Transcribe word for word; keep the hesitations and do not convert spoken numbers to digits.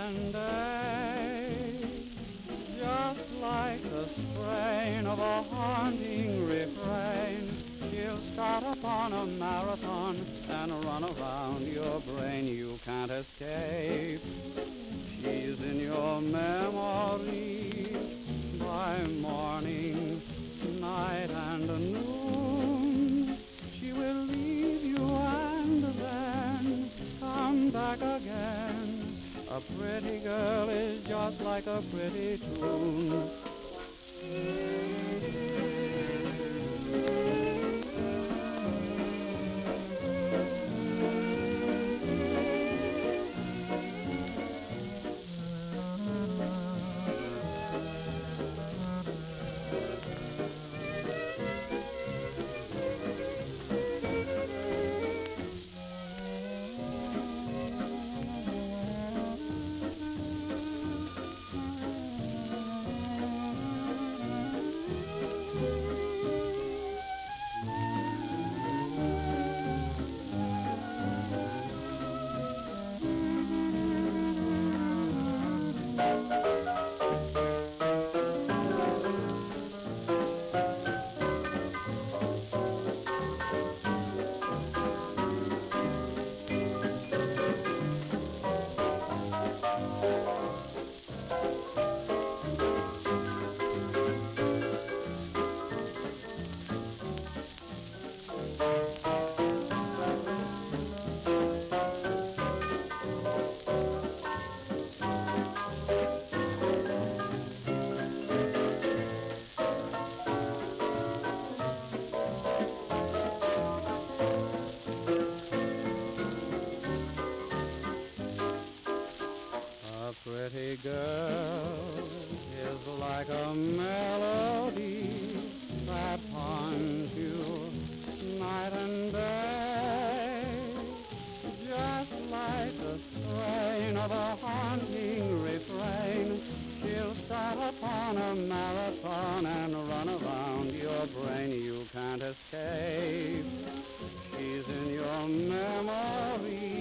and day. Just like the strain of a haunting refrain, she'll start upon a marathon and run around your brain. You can't escape. She's in your memory by morning, night, and noon. She will leave you and then come back again. A pretty girl is just like a pretty tune. A pretty girl is like a melody that haunts you night and day. Just like the strain of a haunting refrain, she'll start upon a marathon and run around your brain. You can't escape. She's in your memory